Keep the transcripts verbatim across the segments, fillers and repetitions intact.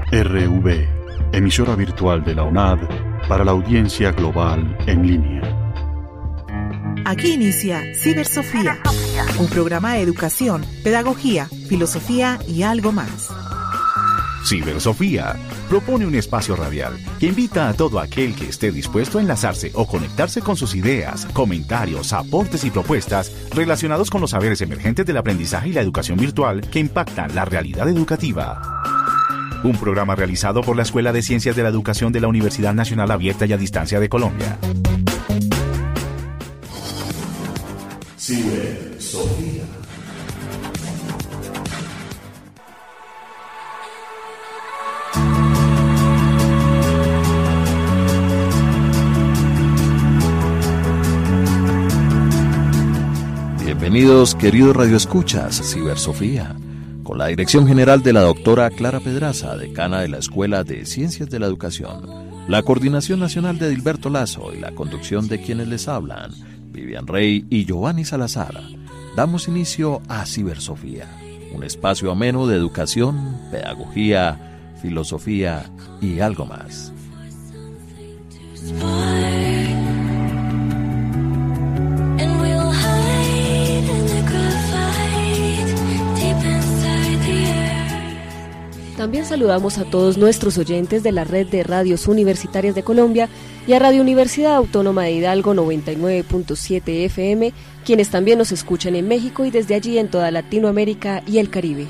R V, emisora virtual de la U N A D para la audiencia global en línea. Aquí inicia Cibersofía, un programa de educación, pedagogía, filosofía y algo más. Cibersofía propone un espacio radial que invita a todo aquel que esté dispuesto a enlazarse o conectarse con sus ideas, comentarios, aportes y propuestas relacionados con los saberes emergentes del aprendizaje y la educación virtual que impactan la realidad educativa. Un programa realizado por la Escuela de Ciencias de la Educación de la Universidad Nacional Abierta y a Distancia de Colombia. Cibersofía. Bienvenidos, queridos radioescuchas, a Cibersofía, con la dirección general de la doctora Clara Pedraza, decana de la Escuela de Ciencias de la Educación, la coordinación nacional de Edilberto Lazo y la conducción de quienes les hablan, Vivian Rey y Giovanni Salazar. Damos inicio a Cibersofía, un espacio ameno de educación, pedagogía, filosofía y algo más. También saludamos a todos nuestros oyentes de la red de radios universitarias de Colombia y a Radio Universidad Autónoma de Hidalgo noventa y nueve punto siete F M, quienes también nos escuchan en México y desde allí en toda Latinoamérica y el Caribe.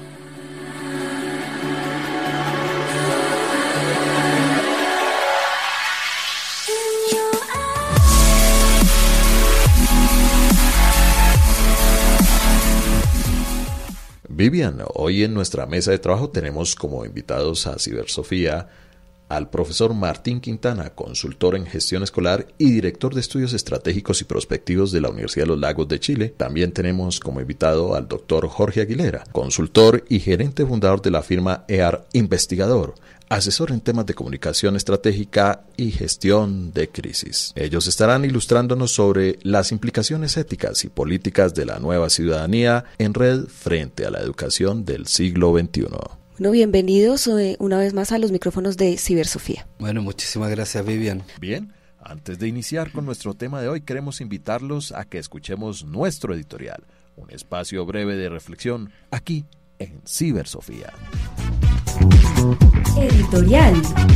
Vivian, hoy en nuestra mesa de trabajo tenemos como invitados a Cibersofía al profesor Martín Quintana, consultor en gestión escolar y director de estudios estratégicos y prospectivos de la Universidad de los Lagos de Chile. También tenemos como invitado al doctor Jorge Aguilera, consultor y gerente fundador de la firma E A R Investigador, asesor en temas de comunicación estratégica y gestión de crisis. Ellos estarán ilustrándonos sobre las implicaciones éticas y políticas de la nueva ciudadanía en red frente a la educación del siglo veintiuno. Bueno, bienvenidos eh, una vez más a los micrófonos de Cibersofía. Bueno, muchísimas gracias, Vivian. Bien, antes de iniciar con nuestro tema de hoy, queremos invitarlos a que escuchemos nuestro editorial, un espacio breve de reflexión aquí en Cibersofía. Editorial.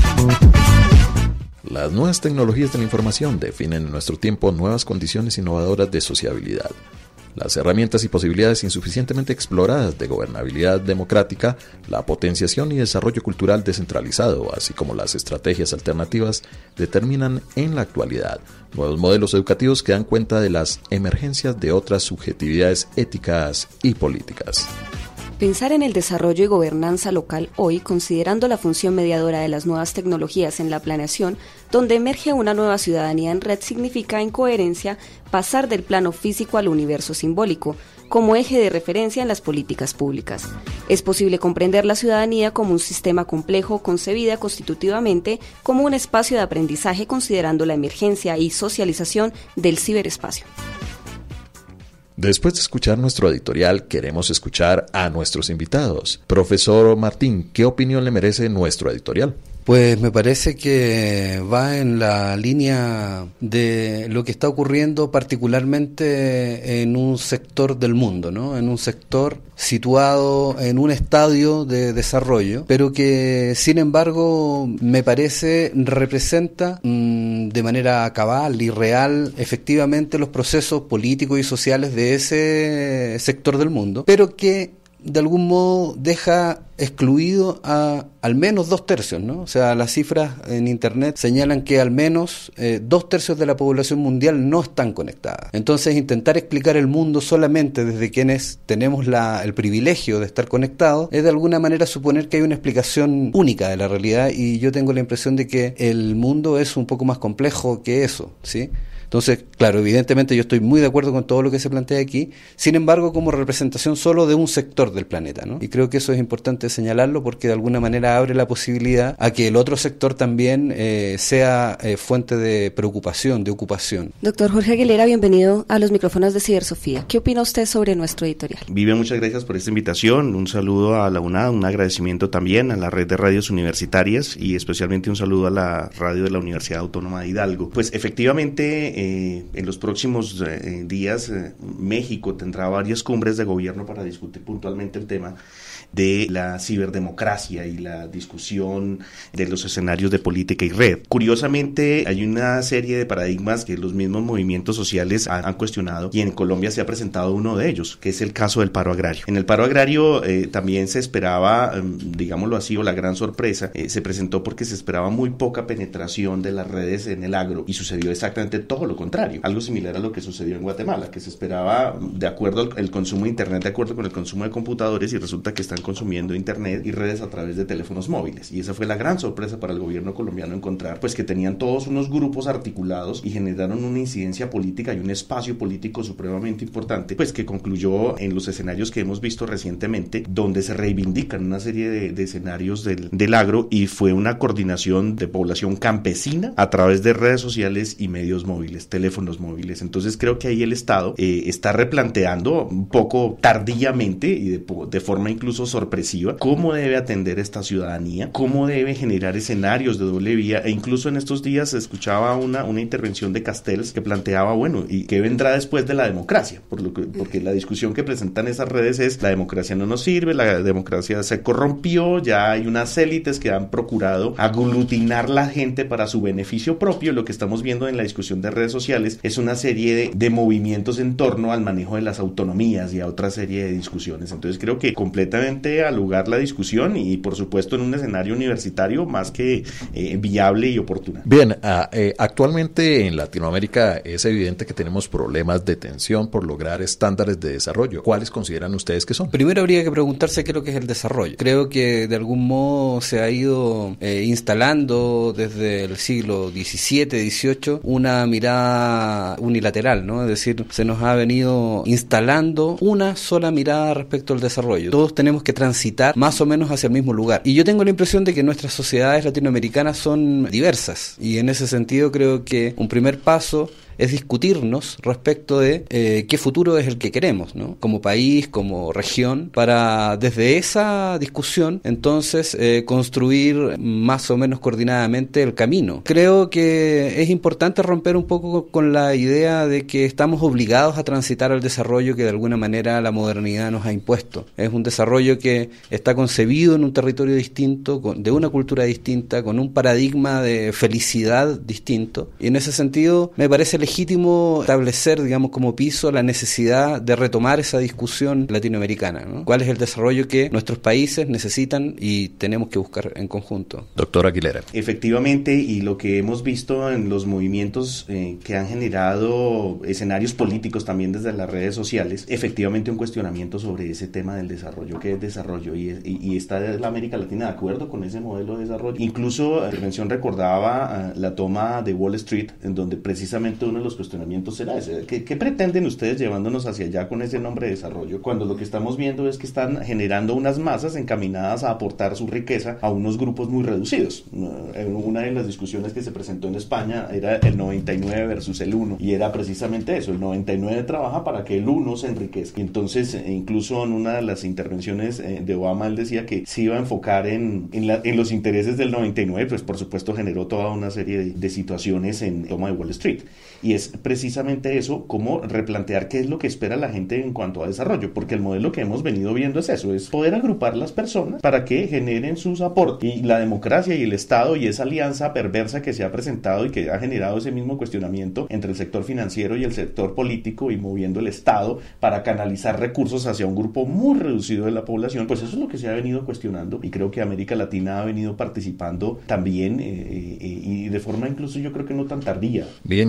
Las nuevas tecnologías de la información definen en nuestro tiempo nuevas condiciones innovadoras de sociabilidad. Las herramientas y posibilidades insuficientemente exploradas de gobernabilidad democrática, la potenciación y desarrollo cultural descentralizado, así como las estrategias alternativas, determinan en la actualidad nuevos modelos educativos que dan cuenta de las emergencias de otras subjetividades éticas y políticas. Pensar en el desarrollo y gobernanza local hoy, considerando la función mediadora de las nuevas tecnologías en la planeación, donde emerge una nueva ciudadanía en red, significa, en coherencia, pasar del plano físico al universo simbólico, como eje de referencia en las políticas públicas. Es posible comprender la ciudadanía como un sistema complejo concebida constitutivamente como un espacio de aprendizaje, considerando la emergencia y socialización del ciberespacio. Después de escuchar nuestro editorial, queremos escuchar a nuestros invitados. Profesor Martín, ¿qué opinión le merece nuestro editorial? Pues me parece que va en la línea de lo que está ocurriendo particularmente en un sector del mundo, ¿no? En un sector situado en un estadio de desarrollo, pero que sin embargo me parece representa mmm, de manera cabal y real efectivamente los procesos políticos y sociales de ese sector del mundo, pero que de algún modo deja excluido a al menos dos tercios, ¿no? O sea, las cifras en internet señalan que al menos eh, dos tercios de la población mundial no están conectadas. Entonces, intentar explicar el mundo solamente desde quienes tenemos la, el privilegio de estar conectados es de alguna manera suponer que hay una explicación única de la realidad, y yo tengo la impresión de que el mundo es un poco más complejo que eso, ¿sí? Entonces, claro, evidentemente yo estoy muy de acuerdo con todo lo que se plantea aquí, sin embargo, como representación solo de un sector del planeta, ¿no? Y creo que eso es importante señalarlo porque de alguna manera abre la posibilidad a que el otro sector también eh, sea eh, fuente de preocupación, de ocupación. Doctor Jorge Aguilera, bienvenido a los micrófonos de Cibersofía. ¿Qué opina usted sobre nuestro editorial? Vivian, muchas gracias por esta invitación, un saludo a la UNAD, un agradecimiento también a la red de radios universitarias y especialmente un saludo a la radio de la Universidad Autónoma de Hidalgo. Pues efectivamente, eh, en los próximos eh, días eh, México tendrá varias cumbres de gobierno para discutir puntualmente el tema de la ciberdemocracia y la discusión de los escenarios de política y red. Curiosamente, hay una serie de paradigmas que los mismos movimientos sociales han, han cuestionado y en Colombia se ha presentado uno de ellos, que es el caso del paro agrario. En el paro agrario eh, también se esperaba, eh, digámoslo así, o la gran sorpresa, eh, se presentó porque se esperaba muy poca penetración de las redes en el agro y sucedió exactamente todo lo contrario, algo similar a lo que sucedió en Guatemala, que se esperaba de acuerdo al el consumo de internet, de acuerdo con el consumo de computadores y resulta que están consumiendo internet y redes a través de teléfonos móviles, y esa fue la gran sorpresa para el gobierno colombiano, encontrar pues que tenían todos unos grupos articulados y generaron una incidencia política y un espacio político supremamente importante, pues que concluyó en los escenarios que hemos visto recientemente, donde se reivindican una serie de, de escenarios del, del agro, y fue una coordinación de población campesina a través de redes sociales y medios móviles, teléfonos móviles. Entonces creo que ahí el Estado eh, está replanteando un poco tardíamente y de, de forma incluso sorpresiva cómo debe atender esta ciudadanía, cómo debe generar escenarios de doble vía, e incluso en estos días se escuchaba una, una intervención de Castells que planteaba, bueno, ¿y qué vendrá después de la democracia? Por lo que, porque la discusión que presentan esas redes es: la democracia no nos sirve, la democracia se corrompió, ya hay unas élites que han procurado aglutinar la gente para su beneficio propio. Lo que estamos viendo en la discusión de redes sociales es una serie de, de movimientos en torno al manejo de las autonomías y a otra serie de discusiones. Entonces creo que completamente al lugar la discusión y por supuesto en un escenario universitario más que eh, viable y oportuna. Bien, uh, eh, actualmente en Latinoamérica es evidente que tenemos problemas de tensión por lograr estándares de desarrollo. ¿Cuáles consideran ustedes que son? Primero habría que preguntarse qué es lo que es el desarrollo. Creo que de algún modo se ha ido eh, instalando desde el siglo diecisiete, dieciocho una mirada unilateral, ¿no? Es decir, se nos ha venido instalando una sola mirada respecto al desarrollo. Todos tenemos que transitar más o menos hacia el mismo lugar. Y yo tengo la impresión de que nuestras sociedades latinoamericanas son diversas. Y en ese sentido creo que un primer paso es discutirnos respecto de eh, qué futuro es el que queremos, ¿no? Como país, como región, para desde esa discusión entonces eh, construir más o menos coordinadamente el camino. Creo que es importante romper un poco con la idea de que estamos obligados a transitar al desarrollo que de alguna manera la modernidad nos ha impuesto. Es un desarrollo que está concebido en un territorio distinto, con, de una cultura distinta, con un paradigma de felicidad distinto, y en ese sentido me parece legítimo establecer, digamos, como piso la necesidad de retomar esa discusión latinoamericana, ¿no? ¿Cuál es el desarrollo que nuestros países necesitan y tenemos que buscar en conjunto? Doctor Aguilera. Efectivamente, y lo que hemos visto en los movimientos eh, que han generado escenarios políticos también desde las redes sociales, efectivamente un cuestionamiento sobre ese tema del desarrollo. ¿Qué es desarrollo? Y, y, y está la América Latina de acuerdo con ese modelo de desarrollo. Incluso la intervención recordaba uh, la toma de Wall Street, en donde precisamente uno de los cuestionamientos será ese. ¿Qué, qué pretenden ustedes llevándonos hacia allá con ese nombre de desarrollo? Cuando lo que estamos viendo es que están generando unas masas encaminadas a aportar su riqueza a unos grupos muy reducidos. Una de las discusiones que se presentó en España era el noventa y nueve versus el uno, y era precisamente eso: el noventa y nueve trabaja para que el uno se enriquezca. Entonces, incluso en una de las intervenciones de Obama, él decía que se iba a enfocar en, en, la, en los intereses del noventa y nueve, pues por supuesto generó toda una serie de, de situaciones en toma de Wall Street. Y es precisamente eso, cómo replantear qué es lo que espera la gente en cuanto a desarrollo, porque el modelo que hemos venido viendo es eso, es poder agrupar las personas para que generen sus aportes, y la democracia y el Estado y esa alianza perversa que se ha presentado y que ha generado ese mismo cuestionamiento entre el sector financiero y el sector político, y moviendo el Estado para canalizar recursos hacia un grupo muy reducido de la población, pues eso es lo que se ha venido cuestionando, y creo que América Latina ha venido participando también eh, eh, y de forma incluso yo creo que no tan tardía. Bien, interesante.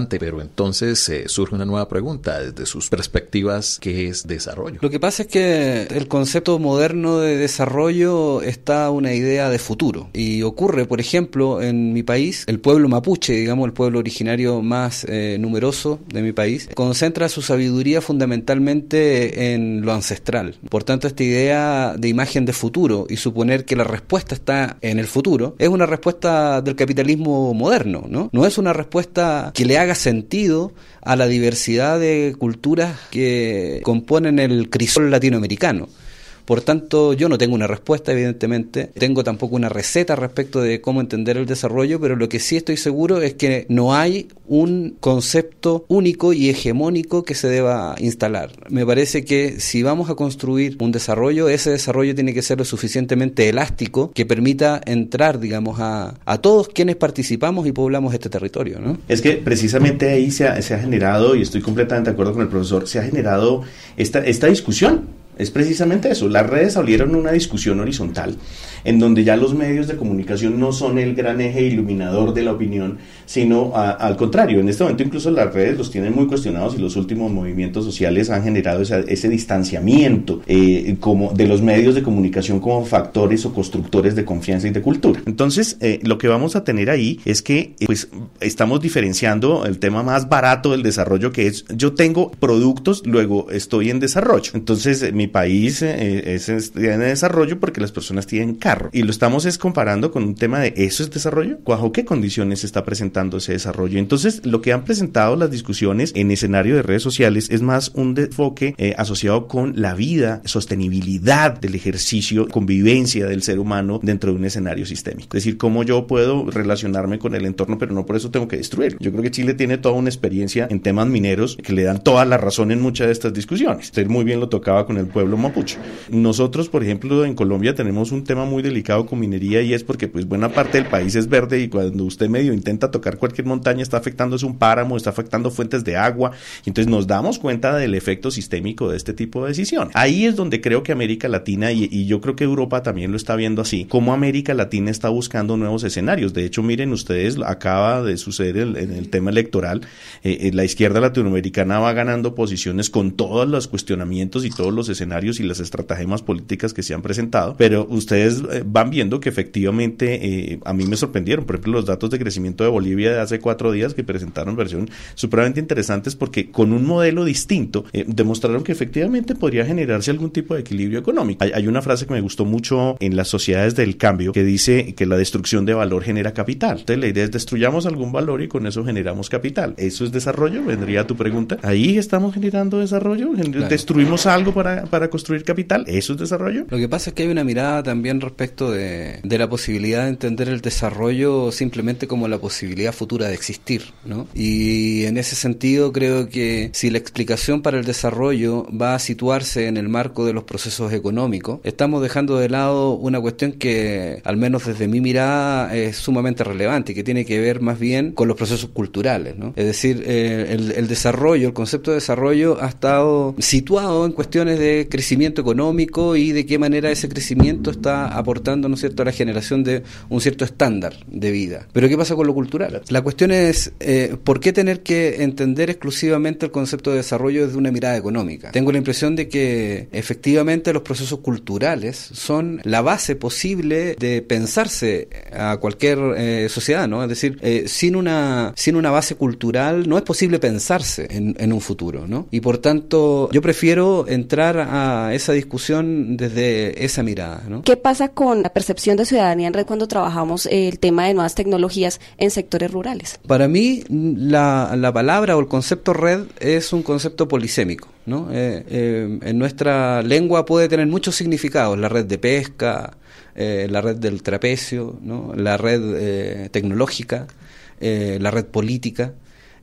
interesante, pero entonces eh, surge una nueva pregunta desde sus perspectivas: ¿qué es desarrollo? Lo que pasa es que el concepto moderno de desarrollo está una idea de futuro, y ocurre, por ejemplo, en mi país, el pueblo mapuche, digamos el pueblo originario más eh, numeroso de mi país, concentra su sabiduría fundamentalmente en lo ancestral. Por tanto, esta idea de imagen de futuro y suponer que la respuesta está en el futuro es una respuesta del capitalismo moderno, ¿no? No es una respuesta que le haga sentido a la diversidad de culturas que componen el crisol latinoamericano. Por tanto, yo no tengo una respuesta, evidentemente, tengo tampoco una receta respecto de cómo entender el desarrollo, pero lo que sí estoy seguro es que no hay un concepto único y hegemónico que se deba instalar. Me parece que si vamos a construir un desarrollo, ese desarrollo tiene que ser lo suficientemente elástico que permita entrar, digamos, a, a todos quienes participamos y poblamos este territorio, ¿no? Es que precisamente ahí se ha, se ha generado, y estoy completamente de acuerdo con el profesor, se ha generado esta, esta discusión. Es precisamente eso, las redes abrieron una discusión horizontal en donde ya los medios de comunicación no son el gran eje iluminador de la opinión, sino a, al contrario, en este momento incluso las redes los tienen muy cuestionados, y los últimos movimientos sociales han generado esa, ese distanciamiento eh, como de los medios de comunicación como factores o constructores de confianza y de cultura. Entonces, eh, lo que vamos a tener ahí es que eh, pues estamos diferenciando el tema más barato del desarrollo, que es yo tengo productos, luego estoy en desarrollo. Entonces, eh, mi país eh, es, es en desarrollo porque las personas tienen carro, y lo estamos es comparando con un tema de ¿eso es desarrollo? ¿Bajo qué condiciones se está presentando ese desarrollo? Entonces, lo que han presentado las discusiones en escenario de redes sociales es más un enfoque eh, asociado con la vida, sostenibilidad del ejercicio, convivencia del ser humano dentro de un escenario sistémico. Es decir, cómo yo puedo relacionarme con el entorno, pero no por eso tengo que destruirlo. Yo creo que Chile tiene toda una experiencia en temas mineros que le dan toda la razón en muchas de estas discusiones. Usted muy bien lo tocaba con el pueblo mapuche. Nosotros, por ejemplo, en Colombia tenemos un tema muy delicado con minería, y es porque pues buena parte del país es verde, y cuando usted medio intenta tocar cualquier montaña está afectándose un páramo, está afectando fuentes de agua, y entonces nos damos cuenta del efecto sistémico de este tipo de decisiones. Ahí es donde creo que América Latina, y, y yo creo que Europa también lo está viendo así, como América Latina está buscando nuevos escenarios. De hecho, miren ustedes, acaba de suceder el, en el tema electoral, eh, la izquierda latinoamericana va ganando posiciones con todos los cuestionamientos y todos los escenarios y las estratagemas políticas que se han presentado, pero ustedes eh, van viendo que efectivamente eh, a mí me sorprendieron, por ejemplo, los datos de crecimiento de Bolivia de hace cuatro días que presentaron versión supremamente interesantes, porque con un modelo distinto eh, demostraron que efectivamente podría generarse algún tipo de equilibrio económico. Hay, hay una frase que me gustó mucho en las sociedades del cambio que dice que la destrucción de valor genera capital. Entonces la idea es destruyamos algún valor y con eso generamos capital. ¿Eso es desarrollo? Vendría tu pregunta. Ahí estamos generando desarrollo, claro. Destruimos algo para, para construir capital. ¿Eso es desarrollo? Lo que pasa es que hay una mirada también respecto de, de la posibilidad de entender el desarrollo simplemente como la posibilidad futura de existir, ¿no? Y en ese sentido creo que si la explicación para el desarrollo va a situarse en el marco de los procesos económicos, estamos dejando de lado una cuestión que, al menos desde mi mirada, es sumamente relevante y que tiene que ver más bien con los procesos culturales, ¿no? Es decir, eh, el, el desarrollo, el concepto de desarrollo ha estado situado en cuestiones de crecimiento económico y de qué manera ese crecimiento está aportando, ¿no es cierto?, a la generación de un cierto estándar de vida. Pero ¿qué pasa con lo cultural? La cuestión es, eh, ¿por qué tener que entender exclusivamente el concepto de desarrollo desde una mirada económica? Tengo la impresión de que efectivamente los procesos culturales son la base posible de pensarse a cualquier eh, sociedad, ¿no? Es decir, eh, sin una sin una base cultural no es posible pensarse en, en un futuro, ¿no? Y por tanto, yo prefiero entrar a esa discusión desde esa mirada, ¿no? ¿Qué pasa con la percepción de ciudadanía en red cuando trabajamos el tema de nuevas tecnologías en sectores rurales? Para mí, la, la palabra o el concepto red es un concepto polisémico, ¿no? Eh, eh, en nuestra lengua puede tener muchos significados: la red de pesca, eh, la red del trapecio, ¿no? La red eh, tecnológica, eh, la red política.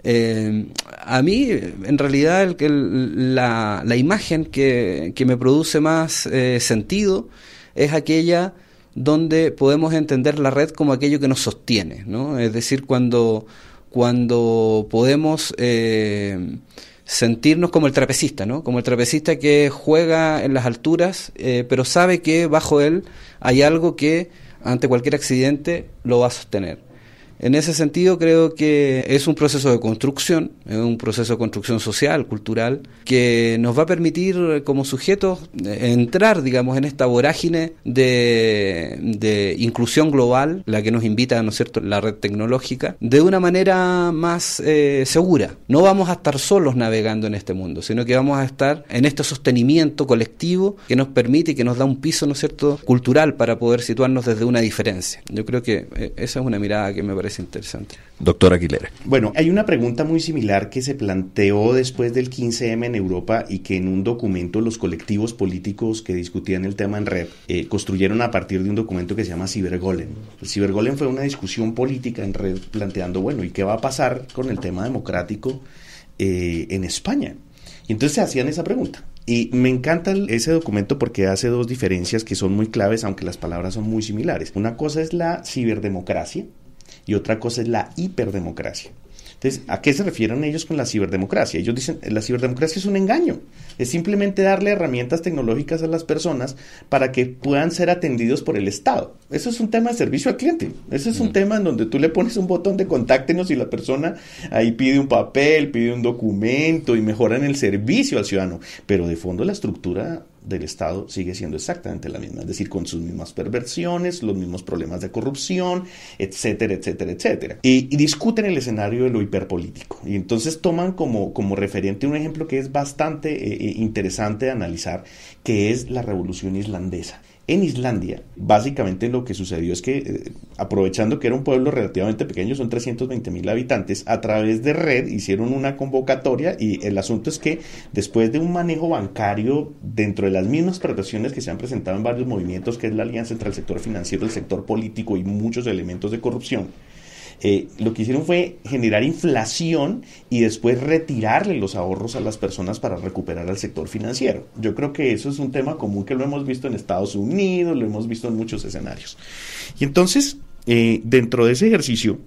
Eh, a mí, en realidad, el, el, la, la imagen que, que me produce más eh, sentido es aquella donde podemos entender la red como aquello que nos sostiene, ¿no? Es decir, cuando, cuando podemos eh, sentirnos como el trapecista, ¿no? Como el trapecista que juega en las alturas, eh, pero sabe que bajo él hay algo que ante cualquier accidente lo va a sostener. En ese sentido creo que es un proceso de construcción, es un proceso de construcción social, cultural, que nos va a permitir como sujetos entrar, digamos, en esta vorágine de, de inclusión global, la que nos invita, ¿no es cierto?, la red tecnológica, de una manera más eh, segura. No vamos a estar solos navegando en este mundo, sino que vamos a estar en este sostenimiento colectivo que nos permite y que nos da un piso, ¿no es cierto?, cultural para poder situarnos desde una diferencia. Yo creo que eh, esa es una mirada que me parece es interesante. Doctor Aguilera. Bueno, hay una pregunta muy similar que se planteó después del quince eme en Europa y que en un documento los colectivos políticos que discutían el tema en red eh, construyeron a partir de un documento que se llama Cibergolem. El Cibergolem fue una discusión política en red planteando, bueno, ¿y qué va a pasar con el tema democrático eh, en España? Y entonces se hacían esa pregunta. Y me encanta ese documento porque hace dos diferencias que son muy claves, aunque las palabras son muy similares. Una cosa es la ciberdemocracia y otra cosa es la hiperdemocracia. Entonces, ¿a qué se refieren ellos con la ciberdemocracia? Ellos dicen, la ciberdemocracia es un engaño, es simplemente darle herramientas tecnológicas a las personas para que puedan ser atendidos por el Estado. Eso es un tema de servicio al cliente, eso es un mm. tema en donde tú le pones un botón de contáctenos y la persona ahí pide un papel, pide un documento y mejoran el servicio al ciudadano, pero de fondo la estructura del Estado sigue siendo exactamente la misma, es decir, con sus mismas perversiones, los mismos problemas de corrupción, etcétera, etcétera, etcétera. Y, y discuten el escenario de lo hiperpolítico. Y entonces toman como, como referente un ejemplo que es bastante eh, interesante de analizar, que es la Revolución Islandesa. En Islandia, básicamente lo que sucedió es que, eh, aprovechando que era un pueblo relativamente pequeño, son trescientos veinte mil habitantes, a través de red hicieron una convocatoria y el asunto es que después de un manejo bancario dentro de las mismas perversiones que se han presentado en varios movimientos, que es la alianza entre el sector financiero, el sector político y muchos elementos de corrupción, Eh, lo que hicieron fue generar inflación y después retirarle los ahorros a las personas para recuperar al sector financiero. Yo creo que eso es un tema común que lo hemos visto en Estados Unidos, lo hemos visto en muchos escenarios. Y entonces, eh, dentro de ese ejercicio,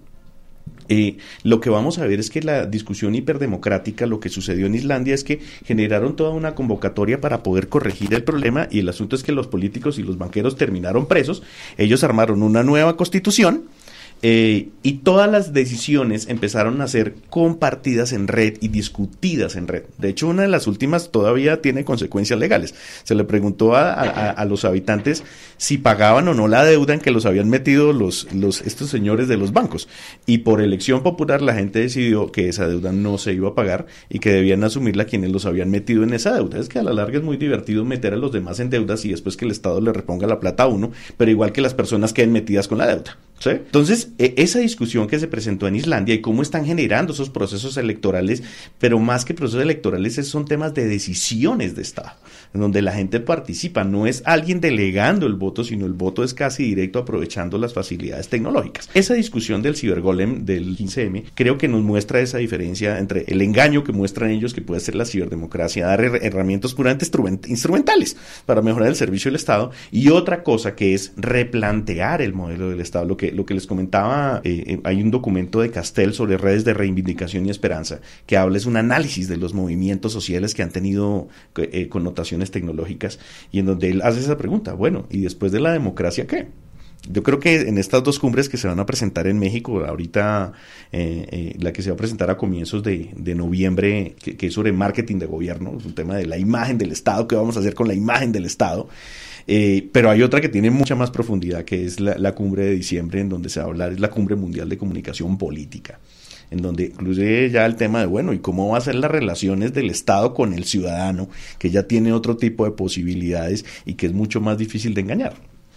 Eh, lo que vamos a ver es que la discusión hiperdemocrática, lo que sucedió en Islandia es que generaron toda una convocatoria para poder corregir el problema, y el asunto es que los políticos y los banqueros terminaron presos. Ellos armaron una nueva constitución Eh, y todas las decisiones empezaron a ser compartidas en red y discutidas en red. De hecho, una de las últimas todavía tiene consecuencias legales. Se le preguntó a, a, a los habitantes si pagaban o no la deuda en que los habían metido los, los, estos señores de los bancos. Y por elección popular la gente decidió que esa deuda no se iba a pagar y que debían asumirla quienes los habían metido en esa deuda. Es que a la larga es muy divertido meter a los demás en deudas y después que el Estado le reponga la plata a uno, pero igual que las personas queden metidas con la deuda, ¿sí? Entonces, esa discusión que se presentó en Islandia y cómo están generando esos procesos electorales, pero más que procesos electorales, son temas de decisiones de Estado, en donde la gente participa, no es alguien delegando el voto, sino el voto es casi directo aprovechando las facilidades tecnológicas. Esa discusión del cibergolem del quince eme creo que nos muestra esa diferencia entre el engaño que muestran ellos, que puede ser la ciberdemocracia, dar her- herramientas puramente instrumentales para mejorar el servicio del Estado, y otra cosa que es replantear el modelo del Estado, lo que, lo que les comentaba. Eh, hay un documento de Castell sobre redes de reivindicación y esperanza que habla, es un análisis de los movimientos sociales que han tenido eh, connotaciones tecnológicas, y en donde él hace esa pregunta, bueno, ¿y después de la democracia qué? Yo creo que en estas dos cumbres que se van a presentar en México, ahorita eh, eh, la que se va a presentar a comienzos de, de noviembre, que, que es sobre marketing de gobierno, es un tema de la imagen del Estado, ¿qué vamos a hacer con la imagen del Estado? Eh, pero hay otra que tiene mucha más profundidad, que es la, la cumbre de diciembre, en donde se va a hablar, es la cumbre mundial de comunicación política, en donde incluye ya el tema de, bueno, ¿y cómo va a ser las relaciones del Estado con el ciudadano, que ya tiene otro tipo de posibilidades y que es mucho más difícil de engañar?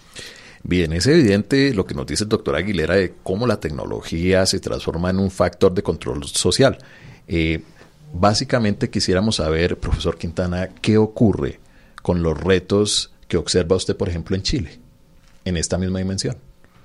Bien, es evidente lo que nos dice el doctor Aguilera de cómo la tecnología se transforma en un factor de control social. Eh, básicamente quisiéramos saber, profesor Quintana, ¿qué ocurre con los retos que observa usted, por ejemplo, en Chile, en esta misma dimensión?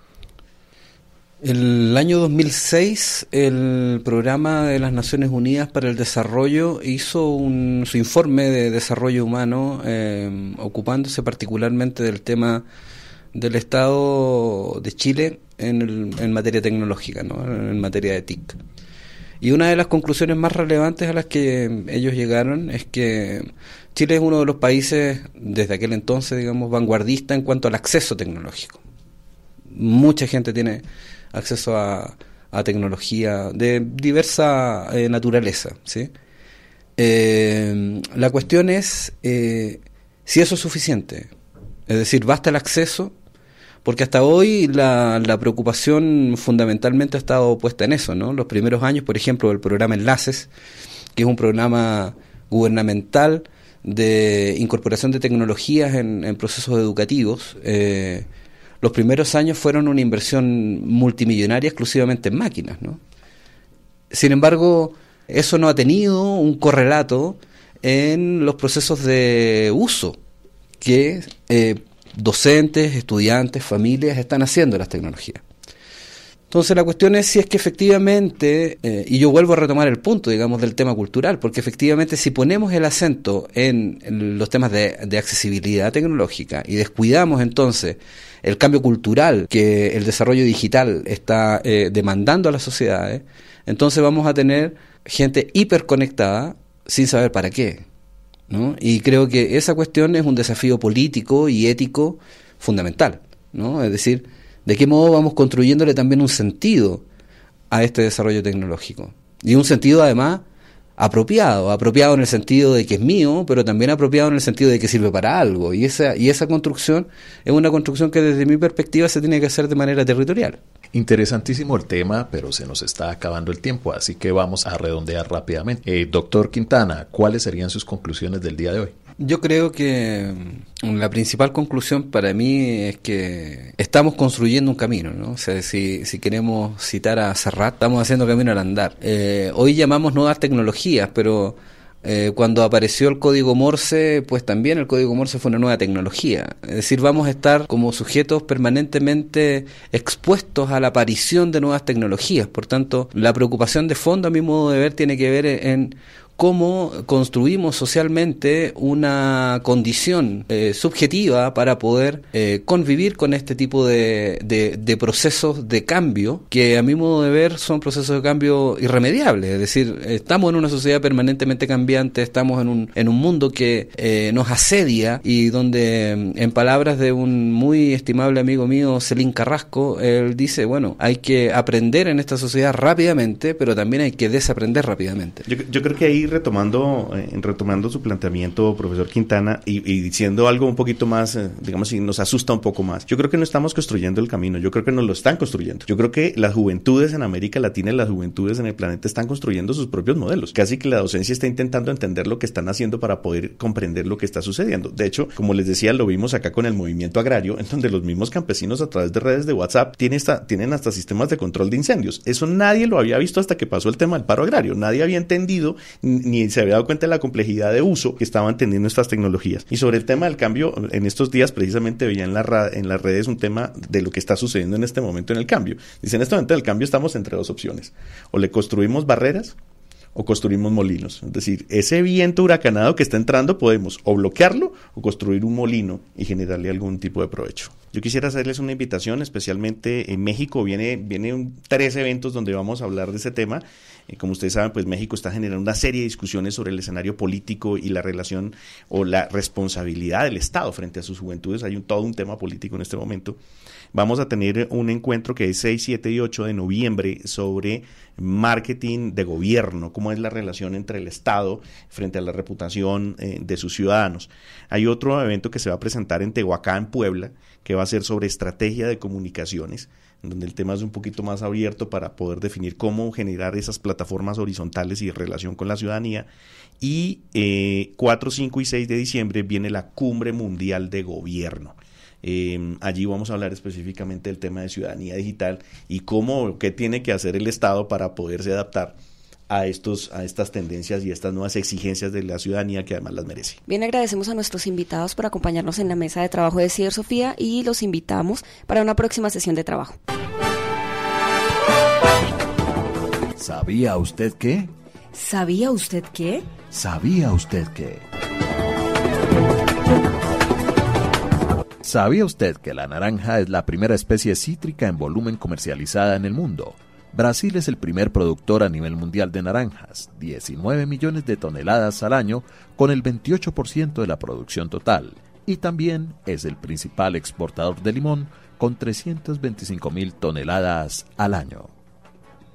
El año dos mil seis, el Programa de las Naciones Unidas para el Desarrollo hizo un, su informe de desarrollo humano, eh, ocupándose particularmente del tema del Estado de Chile en, el, en materia tecnológica, ¿no? En materia de T I C. Y una de las conclusiones más relevantes a las que ellos llegaron es que Chile es uno de los países, desde aquel entonces, digamos, vanguardista en cuanto al acceso tecnológico. Mucha gente tiene acceso a, a tecnología de diversa eh, naturaleza, ¿sí? Eh, la cuestión es eh, si eso es suficiente, es decir, ¿basta el acceso? Porque hasta hoy la, la preocupación fundamentalmente ha estado puesta en eso, ¿no? Los primeros años, por ejemplo, el programa Enlaces, que es un programa gubernamental de incorporación de tecnologías en, en procesos educativos, eh, los primeros años fueron una inversión multimillonaria exclusivamente en máquinas, ¿no? Sin embargo, eso no ha tenido un correlato en los procesos de uso que eh, docentes, estudiantes, familias están haciendo las tecnologías. Entonces la cuestión es si es que efectivamente, eh, y yo vuelvo a retomar el punto, digamos, del tema cultural, porque efectivamente si ponemos el acento en, en los temas de, de accesibilidad tecnológica y descuidamos entonces el cambio cultural que el desarrollo digital está eh, demandando a las sociedades, entonces vamos a tener gente hiperconectada sin saber para qué, ¿no? Y creo que esa cuestión es un desafío político y ético fundamental, ¿no? Es decir, ¿de qué modo vamos construyéndole también un sentido a este desarrollo tecnológico? Y un sentido además apropiado, apropiado en el sentido de que es mío, pero también apropiado en el sentido de que sirve para algo. Y esa, y esa construcción es una construcción que desde mi perspectiva se tiene que hacer de manera territorial. Interesantísimo el tema, pero se nos está acabando el tiempo, así que vamos a redondear rápidamente. Eh, doctor Quintana, ¿cuáles serían sus conclusiones del día de hoy? Yo creo que la principal conclusión para mí es que estamos construyendo un camino, ¿no? O sea, si, si queremos citar a Serrat, estamos haciendo camino al andar. Eh, hoy llamamos nuevas tecnologías, pero eh, cuando apareció el código Morse, pues también el código Morse fue una nueva tecnología. Es decir, vamos a estar como sujetos permanentemente expuestos a la aparición de nuevas tecnologías. Por tanto, la preocupación de fondo, a mi modo de ver, tiene que ver en cómo construimos socialmente una condición eh, subjetiva para poder eh, convivir con este tipo de, de, de procesos de cambio, que a mi modo de ver son procesos de cambio irremediables. Es decir, estamos en una sociedad permanentemente cambiante, estamos en un, en un mundo que eh, nos asedia y donde, en palabras de un muy estimable amigo mío, Celín Carrasco, él dice, bueno, hay que aprender en esta sociedad rápidamente, pero también hay que desaprender rápidamente. Yo, yo creo que ahí retomando eh, retomando su planteamiento, profesor Quintana, y, y diciendo algo un poquito más, eh, digamos, si nos asusta un poco más. Yo creo que no estamos construyendo el camino, yo creo que nos lo están construyendo. Yo creo que las juventudes en América Latina y las juventudes en el planeta están construyendo sus propios modelos. Casi que la docencia está intentando entender lo que están haciendo para poder comprender lo que está sucediendo. De hecho, como les decía, lo vimos acá con el movimiento agrario, en donde los mismos campesinos a través de redes de WhatsApp tienen hasta, tienen hasta sistemas de control de incendios. Eso nadie lo había visto hasta que pasó el tema del paro agrario. Nadie había entendido ni se había dado cuenta de la complejidad de uso que estaban teniendo estas tecnologías. Y sobre el tema del cambio, en estos días precisamente veía en, la, en las redes un tema de lo que está sucediendo en este momento en el cambio. Dice, en este momento del cambio estamos entre dos opciones. O le construimos barreras o construimos molinos. Es decir, ese viento huracanado que está entrando podemos o bloquearlo o construir un molino y generarle algún tipo de provecho. Yo quisiera hacerles una invitación, especialmente en México viene, viene un, tres eventos donde vamos a hablar de ese tema. Eh, como ustedes saben, pues México está generando una serie de discusiones sobre el escenario político y la relación o la responsabilidad del Estado frente a sus juventudes. Hay un, todo un tema político en este momento. Vamos a tener un encuentro que es seis, siete y ocho de noviembre sobre marketing de gobierno, cómo es la relación entre el Estado frente a la reputación eh, de sus ciudadanos. Hay otro evento que se va a presentar en Tehuacán, Puebla, que va a ser sobre estrategia de comunicaciones, donde el tema es un poquito más abierto para poder definir cómo generar esas plataformas horizontales y de relación con la ciudadanía. Y eh, cuatro, cinco y seis de diciembre viene la Cumbre Mundial de Gobierno. Eh, allí vamos a hablar específicamente del tema de ciudadanía digital y cómo, qué tiene que hacer el Estado para poderse adaptar a estos a estas tendencias y estas nuevas exigencias de la ciudadanía que además las merece. Bien, agradecemos a nuestros invitados por acompañarnos en la mesa de trabajo de Cibersofía y los invitamos para una próxima sesión de trabajo. ¿Sabía usted qué? ¿Sabía usted qué? ¿Sabía usted qué? ¿Sabía usted que la naranja es la primera especie cítrica en volumen comercializada en el mundo? Brasil es el primer productor a nivel mundial de naranjas, diecinueve millones de toneladas al año, con el veintiocho por ciento de la producción total, y también es el principal exportador de limón, con trescientas veinticinco mil toneladas al año.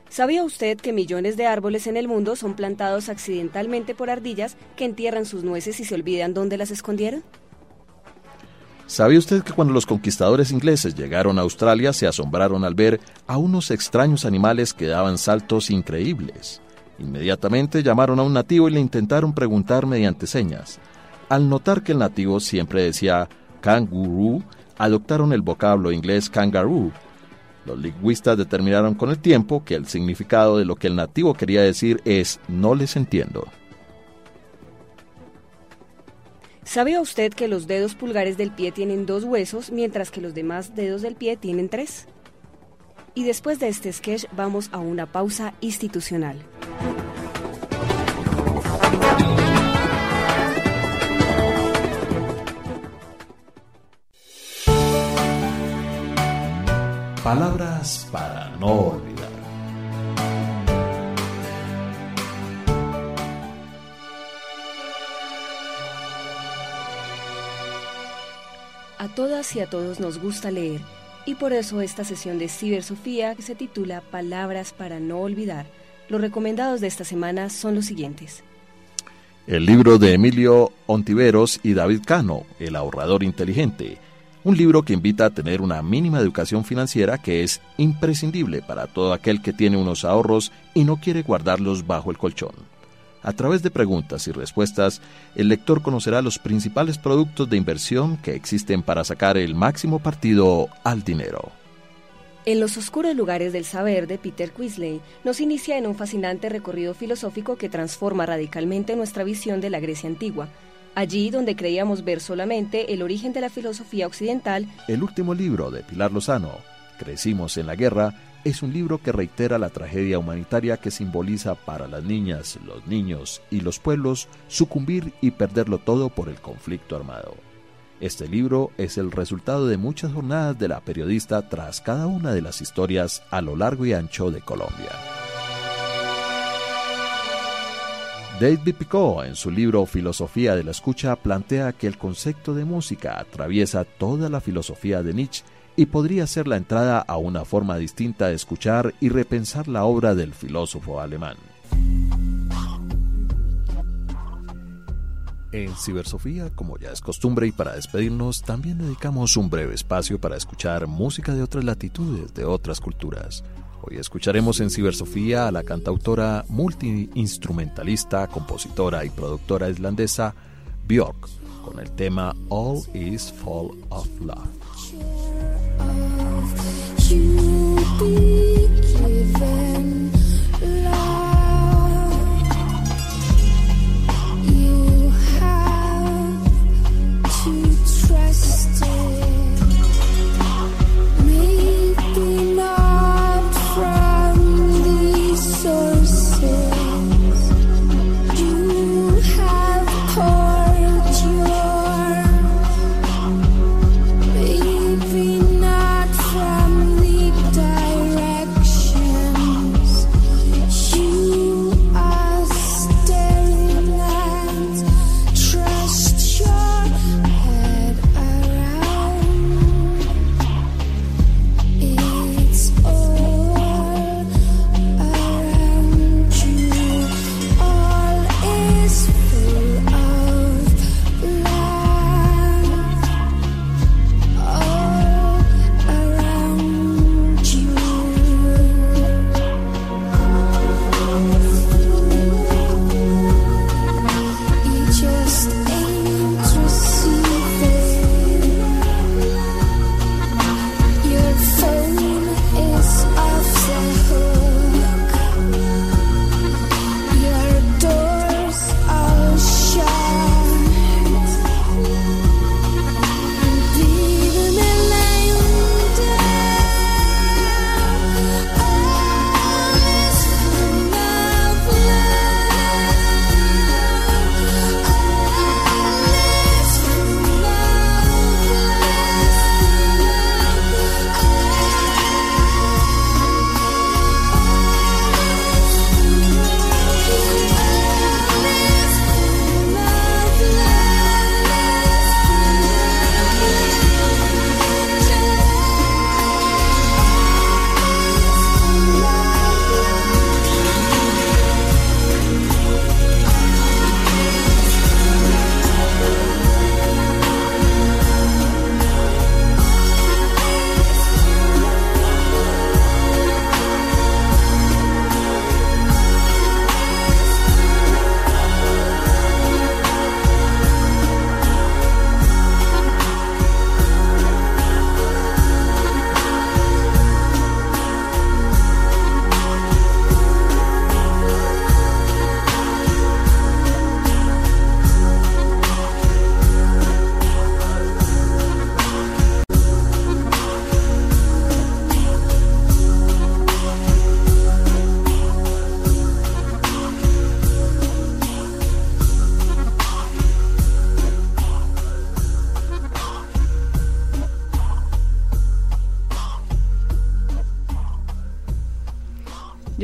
¿Sabía usted que millones de árboles en el mundo son plantados accidentalmente por ardillas que entierran sus nueces y se olvidan dónde las escondieron? ¿Sabía usted que cuando los conquistadores ingleses llegaron a Australia se asombraron al ver a unos extraños animales que daban saltos increíbles? Inmediatamente llamaron a un nativo y le intentaron preguntar mediante señas. Al notar que el nativo siempre decía kangaroo, adoptaron el vocablo inglés kangaroo. Los lingüistas determinaron con el tiempo que el significado de lo que el nativo quería decir es no les entiendo. ¿Sabía usted que los dedos pulgares del pie tienen dos huesos, mientras que los demás dedos del pie tienen tres? Y después de este sketch vamos a una pausa institucional. Palabras para no olvidar. A todas y a todos nos gusta leer, y por eso esta sesión de Cibersofía que se titula Palabras para no olvidar. Los recomendados de esta semana son los siguientes. El libro de Emilio Ontiveros y David Cano, El ahorrador inteligente. Un libro que invita a tener una mínima educación financiera que es imprescindible para todo aquel que tiene unos ahorros y no quiere guardarlos bajo el colchón. A través de preguntas y respuestas, el lector conocerá los principales productos de inversión que existen para sacar el máximo partido al dinero. En los oscuros lugares del saber de Peter Quisley nos inicia en un fascinante recorrido filosófico que transforma radicalmente nuestra visión de la Grecia antigua. Allí donde creíamos ver solamente el origen de la filosofía occidental. El último libro de Pilar Lozano, Crecimos en la guerra, es un libro que reitera la tragedia humanitaria que simboliza para las niñas, los niños y los pueblos sucumbir y perderlo todo por el conflicto armado. Este libro es el resultado de muchas jornadas de la periodista tras cada una de las historias a lo largo y ancho de Colombia. David Picot, en su libro Filosofía de la Escucha, plantea que el concepto de música atraviesa toda la filosofía de Nietzsche y podría ser la entrada a una forma distinta de escuchar y repensar la obra del filósofo alemán. En Cibersofía, como ya es costumbre y para despedirnos, también dedicamos un breve espacio para escuchar música de otras latitudes, de otras culturas. Hoy escucharemos en Cibersofía a la cantautora, multiinstrumentalista, compositora y productora islandesa Björk con el tema All is Full of Love. Maybe not from the direct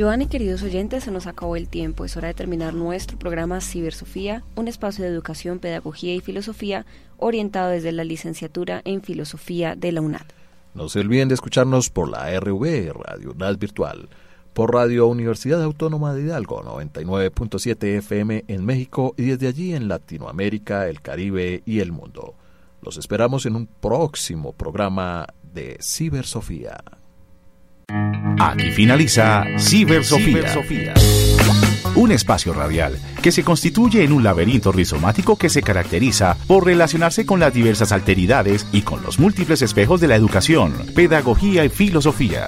Joan y queridos oyentes, se nos acabó el tiempo. Es hora de terminar nuestro programa Cibersofía, un espacio de educación, pedagogía y filosofía orientado desde la licenciatura en Filosofía de la UNAD. No se olviden de escucharnos por la R V, Radio UNAD Virtual, por Radio Universidad Autónoma de Hidalgo, noventa y nueve punto siete F M en México y desde allí en Latinoamérica, el Caribe y el mundo. Los esperamos en un próximo programa de Cibersofía. Aquí finaliza Cibersofía, Cibersofía, un espacio radial que se constituye en un laberinto rizomático que se caracteriza por relacionarse con las diversas alteridades y con los múltiples espejos de la educación, pedagogía y filosofía.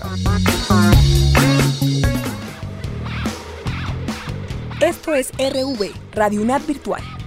Esto es R V, Radio UNAD Virtual.